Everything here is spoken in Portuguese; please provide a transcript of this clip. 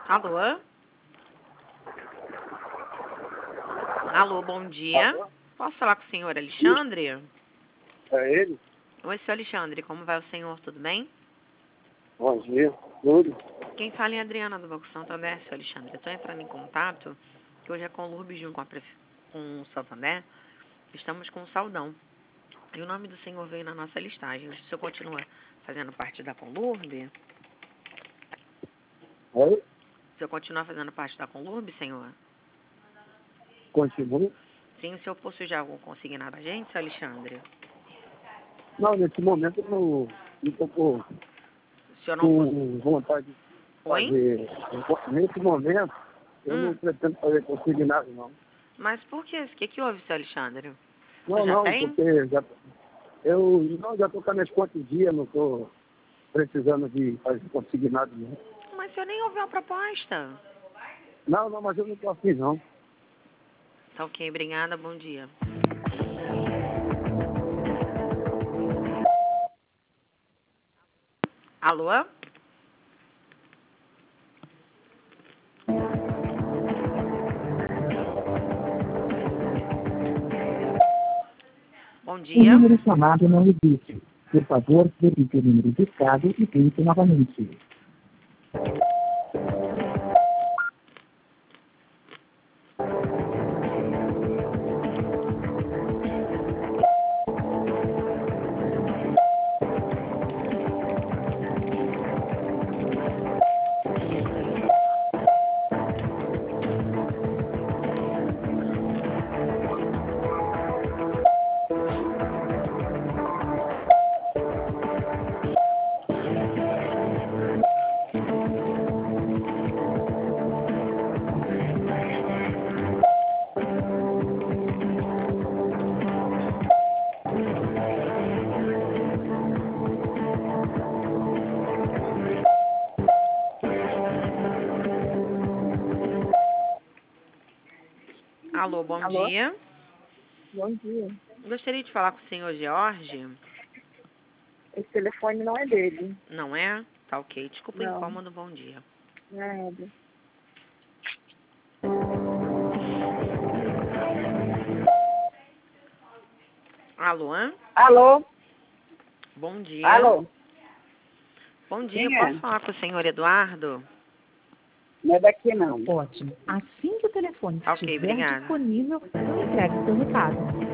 Alô? Alô, bom dia. Alô? Posso falar com o senhor Alexandre? É ele? Oi, senhor Alexandre, como vai o senhor? Tudo bem? Bom dia. Tudo? Quem fala é a Adriana do Banco Santander, senhor Alexandre. Eu estou entrando em contato, que hoje é com o Lourdes junto com o Santander. Estamos com o Saldão. E o nome do senhor veio na nossa listagem. O senhor continua fazendo parte da Conlurb? Oi? O senhor continua fazendo parte da Conlurb, senhor? Continua? Sim, o senhor possui já algum consignado a gente, senhor Alexandre? Não, nesse momento eu não estou O senhor não... com vontade de Oi? fazer. Nesse momento eu não Hum, pretendo fazer consignado, não. mas por quê? O que houve, senhor Alexandre? O senhor Não, já não, tem? porque já estou com as minhas contas em dia, não estou precisando de fazer consignado, não. Mas o senhor nem ouviu a proposta. Não, mas eu não estou afim, não. Tá ok, obrigada, bom dia. Alô? Bom O dia. número chamado não existe. Por favor, repita o número discado e tente novamente. Alô, bom Alô? dia. Bom dia. Gostaria de falar com o senhor Jorge. Esse telefone não é dele. Não é? Tá ok. Desculpa o Não. incômodo, bom dia. Nada. Alô? Alô? Bom dia. Alô? Bom dia, Quem posso é? falar com o senhor Eduardo? Não é daqui, não. Ótimo. Assim que o telefone Ok, estiver obrigada. disponível, eu entrego seu recado.